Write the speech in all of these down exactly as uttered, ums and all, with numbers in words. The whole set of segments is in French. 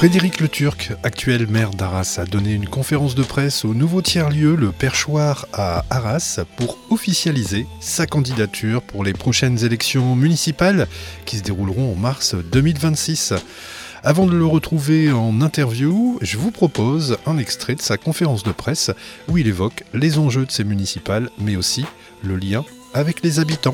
Frédéric Le Turc, actuel maire d'Arras, a donné une conférence de presse au nouveau tiers-lieu Le Perchoir à Arras pour officialiser sa candidature pour les prochaines élections municipales qui se dérouleront en mars deux mille vingt-six. Avant de le retrouver en interview, je vous propose un extrait de sa conférence de presse où il évoque les enjeux de ces municipales, mais aussi le lien avec les habitants.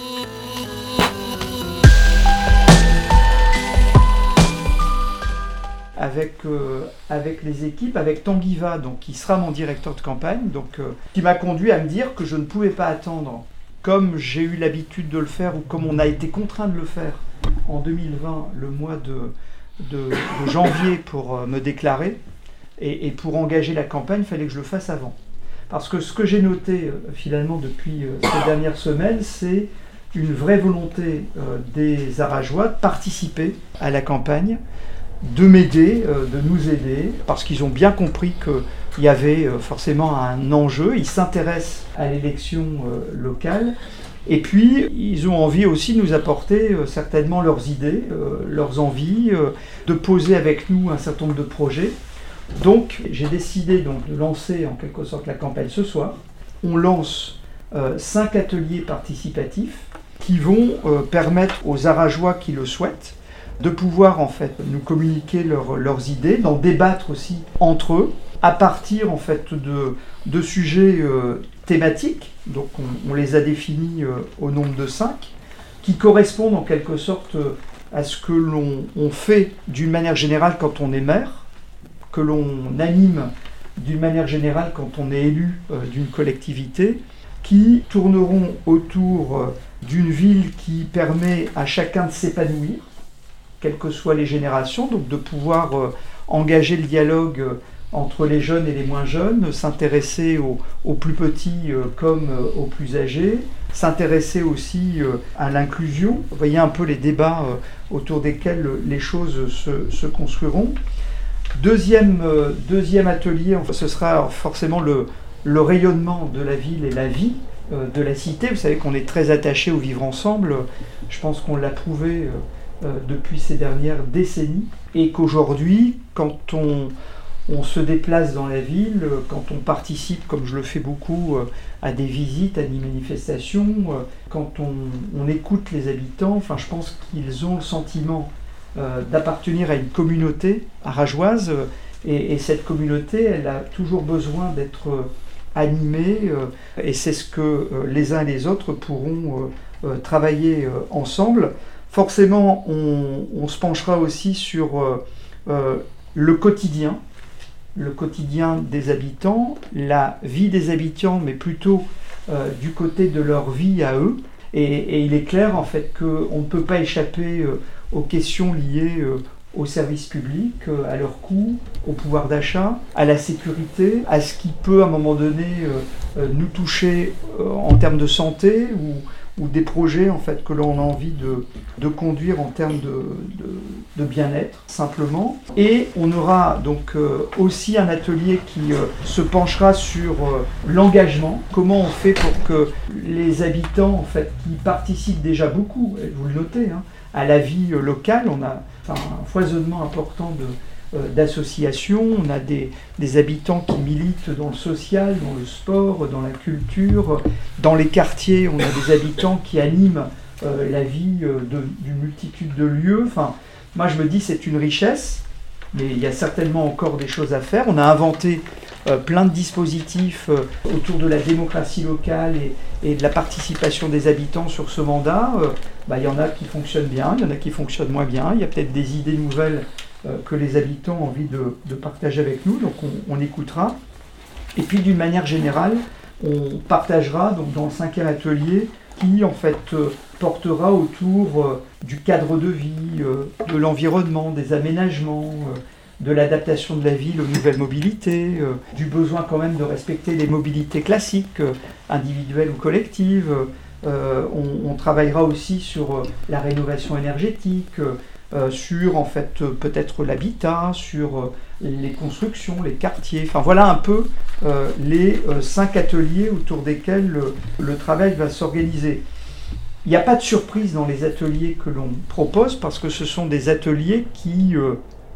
Avec, euh, avec les équipes, avec Tanguy Va, donc, qui sera mon directeur de campagne, donc, euh, qui m'a conduit à me dire que je ne pouvais pas attendre, comme j'ai eu l'habitude de le faire, ou comme on a été contraint de le faire en deux mille vingt, le mois de, de, de janvier, pour euh, me déclarer, et, et pour engager la campagne, il fallait que je le fasse avant. Parce que ce que j'ai noté, euh, finalement, depuis euh, ces dernières semaines, c'est une vraie volonté euh, des Arageois de participer à la campagne, de m'aider, euh, de nous aider, parce qu'ils ont bien compris qu'il y avait euh, forcément un enjeu. Ils s'intéressent à l'élection euh, locale, et puis ils ont envie aussi de nous apporter euh, certainement leurs idées, euh, leurs envies, euh, de poser avec nous un certain nombre de projets. Donc j'ai décidé donc, de lancer en quelque sorte la campagne ce soir. On lance euh, cinq ateliers participatifs qui vont euh, permettre aux Arageois qui le souhaitent de pouvoir en fait nous communiquer leur, leurs idées, d'en débattre aussi entre eux, à partir en fait de, de sujets euh, thématiques, donc on, on les a définis euh, au nombre de cinq, qui correspondent en quelque sorte euh, à ce que l'on on fait d'une manière générale quand on est maire, que l'on anime d'une manière générale quand on est élu euh, d'une collectivité, qui tourneront autour euh, d'une ville qui permet à chacun de s'épanouir, quelles que soient les générations, donc de pouvoir euh, engager le dialogue euh, entre les jeunes et les moins jeunes, s'intéresser aux, aux plus petits euh, comme euh, aux plus âgés, s'intéresser aussi euh, à l'inclusion. Vous voyez un peu les débats euh, autour desquels euh, les choses se, se construiront. Deuxième, euh, deuxième atelier, enfin, ce sera forcément le, le rayonnement de la ville et la vie euh, de la cité. Vous savez qu'on est très attaché au vivre ensemble. Je pense qu'on l'a prouvé euh, Euh, depuis ces dernières décennies, et qu'aujourd'hui, quand on, on se déplace dans la ville, euh, quand on participe, comme je le fais beaucoup, euh, à des visites, à des manifestations, euh, quand on, on écoute les habitants, enfin, je pense qu'ils ont le sentiment euh, d'appartenir à une communauté arageoise, euh, et, et cette communauté, elle a toujours besoin d'être euh, animée, euh, et c'est ce que euh, les uns et les autres pourront euh, euh, travailler euh, ensemble. Forcément, on, on se penchera aussi sur euh, euh, le quotidien, le quotidien des habitants, la vie des habitants, mais plutôt euh, du côté de leur vie à eux. Et, et il est clair en fait qu'on ne peut pas échapper euh, aux questions liées euh, aux services publics, euh, à leurs coûts, au pouvoir d'achat, à la sécurité, à ce qui peut à un moment donné euh, euh, nous toucher euh, en termes de santé ou ou des projets en fait, que l'on a envie de, de conduire en termes de, de, de bien-être, simplement. Et on aura donc euh, aussi un atelier qui euh, se penchera sur euh, l'engagement, comment on fait pour que les habitants en fait, qui participent déjà beaucoup, vous le notez, hein, à la vie euh, locale, on a enfin, un foisonnement important de d'associations, on a des, des habitants qui militent dans le social, dans le sport, dans la culture, dans les quartiers, on a des habitants qui animent euh, la vie euh, de, d'une multitude de lieux. Enfin, moi je me dis c'est une richesse, mais il y a certainement encore des choses à faire. On a inventé euh, plein de dispositifs euh, autour de la démocratie locale et, et de la participation des habitants sur ce mandat. Euh, bah, il y en a qui fonctionnent bien, il y en a qui fonctionnent moins bien, il y a peut-être des idées nouvelles Euh, que les habitants ont envie de, de partager avec nous, donc on, on écoutera. Et puis d'une manière générale, on partagera donc, dans le cinquième atelier qui en fait euh, portera autour euh, du cadre de vie, euh, de l'environnement, des aménagements, euh, de l'adaptation de la ville aux nouvelles mobilités, euh, du besoin quand même de respecter les mobilités classiques, euh, individuelles ou collectives. Euh, on, on travaillera aussi sur euh, la rénovation énergétique, euh, Euh, sur en fait euh, peut-être l'habitat, sur euh, les constructions, les quartiers, enfin voilà un peu euh, les euh, cinq ateliers autour desquels le, le travail va s'organiser. Il n'y a pas de surprise dans les ateliers que l'on propose parce que ce sont des ateliers qui euh,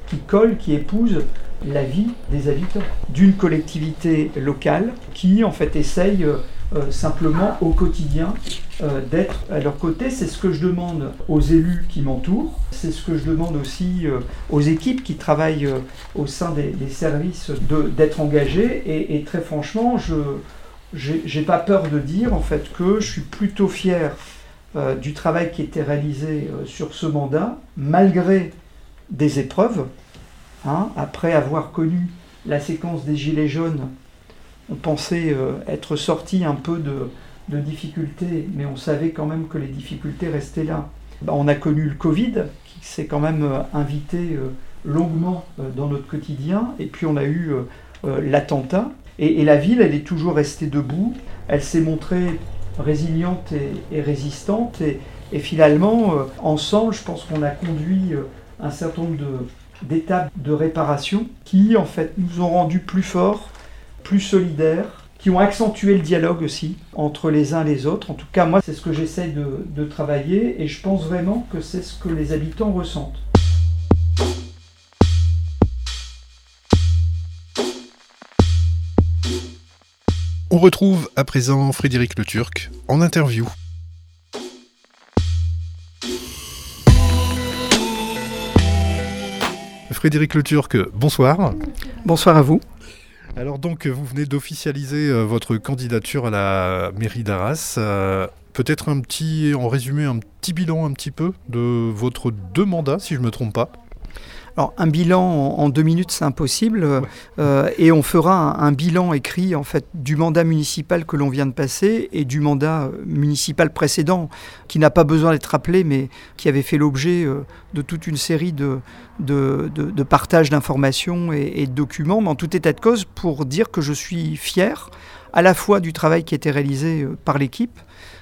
qui colle, qui épouse la vie des habitants d'une collectivité locale qui en fait essaye euh, euh, simplement au quotidien euh, d'être à leur côté. C'est ce que je demande aux élus qui m'entourent, c'est ce que je demande aussi euh, aux équipes qui travaillent euh, au sein des, des services de, d'être engagées et, et très franchement, je j'ai, j'ai pas peur de dire en fait que je suis plutôt fier euh, du travail qui était réalisé euh, sur ce mandat, malgré des épreuves. Hein, après avoir connu la séquence des Gilets jaunes, on pensait euh, être sorti un peu de, de difficultés, mais on savait quand même que les difficultés restaient là. Ben, on a connu le Covid, qui s'est quand même euh, invité euh, longuement euh, dans notre quotidien, et puis on a eu euh, euh, l'attentat, et, et la ville, elle est toujours restée debout, elle s'est montrée résiliente et, et résistante, et, et finalement, euh, ensemble, je pense qu'on a conduit euh, un certain nombre de d'étapes de réparation qui en fait nous ont rendus plus forts, plus solidaires, qui ont accentué le dialogue aussi entre les uns et les autres. En tout cas, moi, c'est ce que j'essaie de, de travailler et je pense vraiment que c'est ce que les habitants ressentent. On retrouve à présent Frédéric Le Turc en interview. Frédéric Le Turc, bonsoir. Bonsoir à vous. Alors donc, vous venez d'officialiser euh, votre candidature à la mairie d'Arras. Euh, peut-être un petit, en résumé, un petit bilan un petit peu de votre deux mandats, si je ne me trompe pas. Alors, un bilan en, en deux minutes, c'est impossible. Ouais. Euh, et on fera un, un bilan écrit en fait, du mandat municipal que l'on vient de passer et du mandat municipal précédent, qui n'a pas besoin d'être rappelé, mais qui avait fait l'objet euh, de toute une série de, de, de, de partages d'informations et, et de documents. Mais en tout état de cause, pour dire que je suis fier à la fois du travail qui a été réalisé euh, par l'équipe,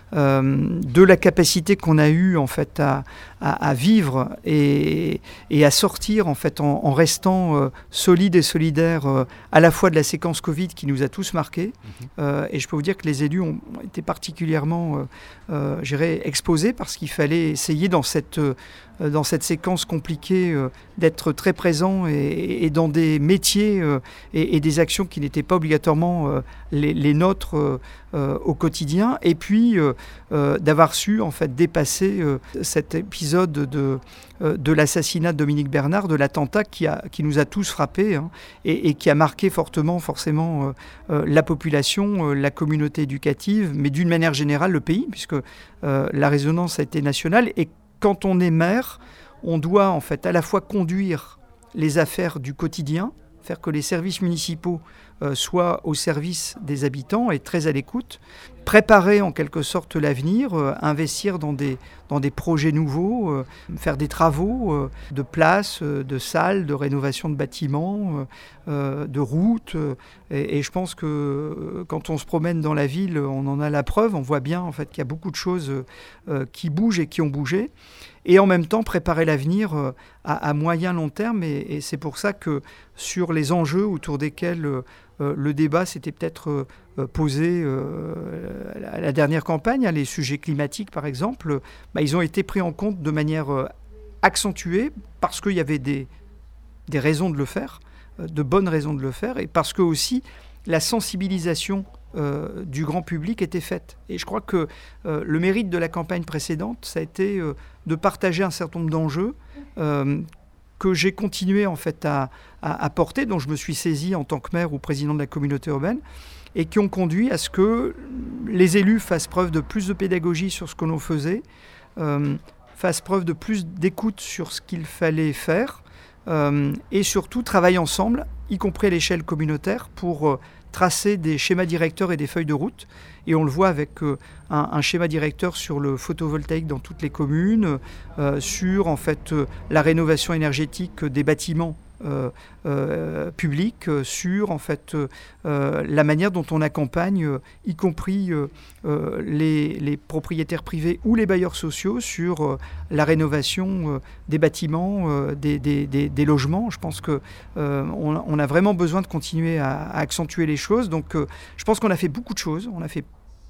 Euh, de la capacité qu'on a eue en fait à, à, à vivre et, et à sortir en fait en, en restant euh, solide et solidaire euh, à la fois de la séquence Covid qui nous a tous marqués mmh. euh, et je peux vous dire que les élus ont été particulièrement euh, euh, je dirais, exposés parce qu'il fallait essayer dans cette, euh, dans cette séquence compliquée euh, d'être très présent et, et dans des métiers euh, et, et des actions qui n'étaient pas obligatoirement euh, les, les nôtres euh, euh, au quotidien et puis euh, Euh, d'avoir su en fait dépasser euh, cet épisode de, euh, de l'assassinat de Dominique Bernard, de l'attentat qui, a, qui nous a tous frappés hein, et, et qui a marqué fortement forcément euh, euh, la population, euh, la communauté éducative, mais d'une manière générale le pays, puisque euh, la résonance a été nationale. Et quand on est maire, on doit en fait à la fois conduire les affaires du quotidien, faire que les services municipaux euh, soient au service des habitants et très à l'écoute, préparer en quelque sorte l'avenir, euh, investir dans des, dans des projets nouveaux, euh, faire des travaux euh, de places, euh, de salles, de rénovation de bâtiments, euh, de routes. Euh, et, et je pense que euh, quand on se promène dans la ville, on en a la preuve, on voit bien en fait, qu'il y a beaucoup de choses euh, qui bougent et qui ont bougé. Et en même temps, préparer l'avenir euh, à, à moyen long terme. Et, et c'est pour ça que sur les enjeux autour desquels euh, le débat s'était peut-être euh, posé euh, à la dernière campagne, hein, les sujets climatiques par exemple, bah, ils ont été pris en compte de manière euh, accentuée parce qu'il y avait des, des raisons de le faire, euh, de bonnes raisons de le faire, et parce que aussi la sensibilisation euh, du grand public était faite. Et je crois que euh, le mérite de la campagne précédente, ça a été euh, de partager un certain nombre d'enjeux euh, que j'ai continué en fait à, à, à porter, dont je me suis saisi en tant que maire ou président de la communauté urbaine, et qui ont conduit à ce que les élus fassent preuve de plus de pédagogie sur ce que l'on faisait, euh, fassent preuve de plus d'écoute sur ce qu'il fallait faire, euh, et surtout travaillent ensemble, y compris à l'échelle communautaire, pour euh, tracer des schémas directeurs et des feuilles de route. Et on le voit avec euh, un, un schéma directeur sur le photovoltaïque dans toutes les communes, euh, sur en fait, euh, la rénovation énergétique des bâtiments euh, euh, publics, euh, sur en fait, euh, la manière dont on accompagne, euh, y compris euh, euh, les, les propriétaires privés ou les bailleurs sociaux, sur euh, la rénovation euh, des bâtiments, euh, des, des, des, des logements. Je pense qu'on euh, on a vraiment besoin de continuer à, à accentuer les choses. Donc euh, je pense qu'on a fait beaucoup de choses. On a fait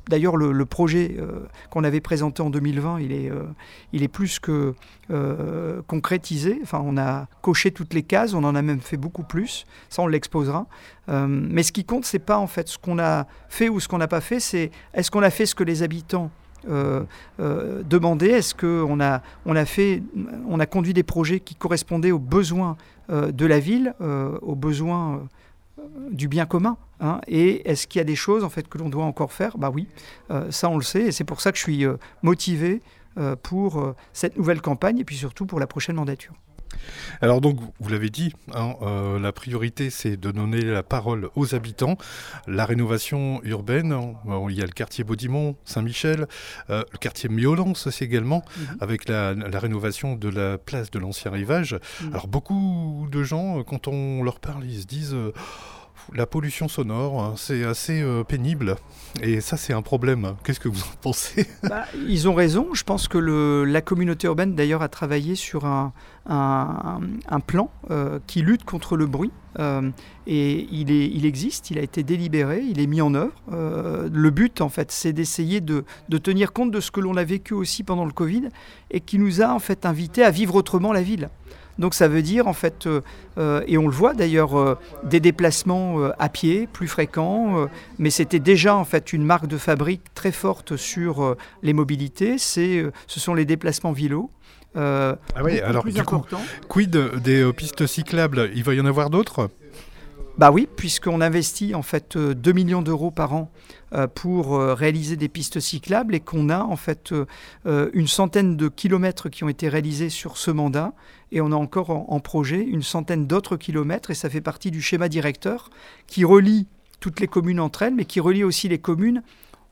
d'ailleurs le, le projet euh, qu'on avait présenté en deux mille vingt, il est, euh, il est plus que euh, concrétisé. Enfin, on a coché toutes les cases, on en a même fait beaucoup plus. Ça, on l'exposera. Euh, mais ce qui compte, c'est pas en fait ce qu'on a fait ou ce qu'on n'a pas fait, c'est est-ce qu'on a fait ce que les habitants Euh, euh, demander, est-ce qu'on a, on a fait, on a conduit des projets qui correspondaient aux besoins euh, de la ville, euh, aux besoins euh, du bien commun, hein, et est-ce qu'il y a des choses en fait que l'on doit encore faire? Bah oui, euh, ça on le sait, et c'est pour ça que je suis euh, motivé euh, pour euh, cette nouvelle campagne et puis surtout pour la prochaine mandature. Alors donc, vous l'avez dit, hein, euh, la priorité c'est de donner la parole aux habitants. La rénovation urbaine, bon, il y a le quartier Baudimont, Saint-Michel, euh, le quartier Miolance aussi également, mm-hmm. avec la, la rénovation de la place de l'Ancien Rivage. Mm-hmm. Alors beaucoup de gens, quand on leur parle, ils se disent... Euh, la pollution sonore, hein, c'est assez euh, pénible. Et ça, c'est un problème. Qu'est-ce que vous en pensez? bah, Ils ont raison. Je pense que le, la communauté urbaine, d'ailleurs, a travaillé sur un, un, un plan euh, qui lutte contre le bruit. Euh, et il, est, il existe, il a été délibéré, il est mis en œuvre. Euh, le but, en fait, c'est d'essayer de, de tenir compte de ce que l'on a vécu aussi pendant le Covid et qui nous a, en fait, invités à vivre autrement la ville. Donc ça veut dire, en fait, euh, et on le voit d'ailleurs, euh, des déplacements euh, à pied plus fréquents, euh, mais c'était déjà en fait une marque de fabrique très forte sur euh, les mobilités, c'est, euh, ce sont les déplacements vélos. Euh, ah oui, alors du important. coup, quid des euh, pistes cyclables? Il va y en avoir d'autres? Bah oui, puisqu'on investit en fait deux millions d'euros par an euh, pour euh, réaliser des pistes cyclables et qu'on a en fait euh, une centaine de kilomètres qui ont été réalisés sur ce mandat et on a encore en, en projet une centaine d'autres kilomètres et ça fait partie du schéma directeur qui relie toutes les communes entre elles mais qui relie aussi les communes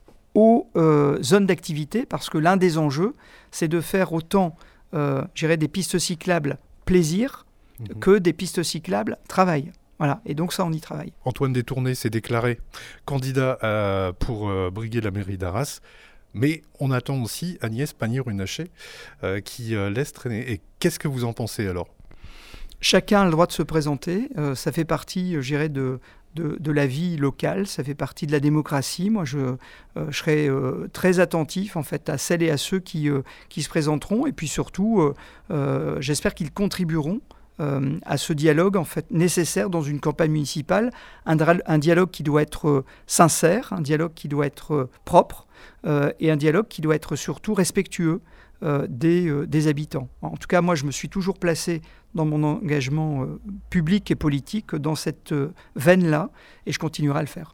aux euh, zones d'activité parce que l'un des enjeux c'est de faire autant euh, je dirais, des pistes cyclables plaisir mmh. que des pistes cyclables travail. Voilà, et donc ça, on y travaille. Antoine Détourné s'est déclaré candidat à, pour euh, briguer la mairie d'Arras, mais on attend aussi Agnès Pannier-Runacher euh, qui euh, laisse traîner. Et qu'est-ce que vous en pensez alors? Chacun a le droit de se présenter, euh, ça fait partie, je dirais, de, de, de la vie locale, ça fait partie de la démocratie. Moi, je, euh, je serai euh, très attentif en fait, à celles et à ceux qui, euh, qui se présenteront, et puis surtout, euh, euh, j'espère qu'ils contribueront Euh, à ce dialogue en fait, nécessaire dans une campagne municipale, un, dra- un dialogue qui doit être euh, sincère, un dialogue qui doit être euh, propre euh, et un dialogue qui doit être surtout respectueux euh, des, euh, des habitants. En tout cas, moi, je me suis toujours placé dans mon engagement euh, public et politique dans cette euh, veine-là et je continuerai à le faire.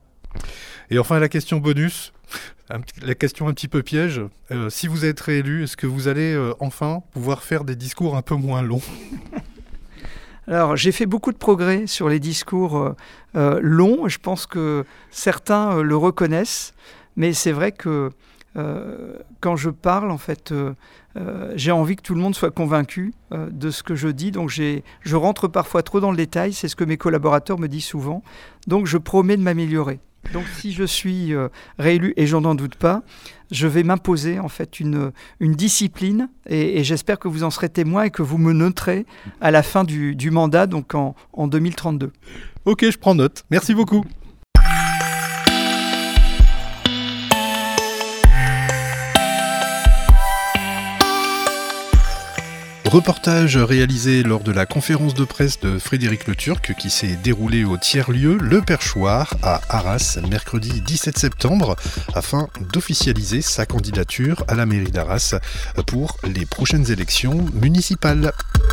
Et enfin, la question bonus, la question un petit peu piège. Euh, si vous êtes réélu, est-ce que vous allez euh, enfin pouvoir faire des discours un peu moins longs ? Alors, j'ai fait beaucoup de progrès sur les discours euh, euh, longs. Je pense que certains euh, le reconnaissent. Mais c'est vrai que euh, quand je parle, en fait, euh, euh, j'ai envie que tout le monde soit convaincu euh, de ce que je dis. Donc, j'ai, je rentre parfois trop dans le détail. C'est ce que mes collaborateurs me disent souvent. Donc, je promets de m'améliorer. Donc, si je suis euh, réélu, et j'en n'en doute pas, je vais m'imposer en fait une, une discipline et, et j'espère que vous en serez témoin et que vous me noterez à la fin du, du mandat, donc en, en deux mille trente-deux. Ok, je prends note. Merci beaucoup. Reportage réalisé lors de la conférence de presse de Frédéric Le Turc qui s'est déroulée au tiers-lieu Le Perchoir à Arras mercredi dix-sept septembre afin d'officialiser sa candidature à la mairie d'Arras pour les prochaines élections municipales.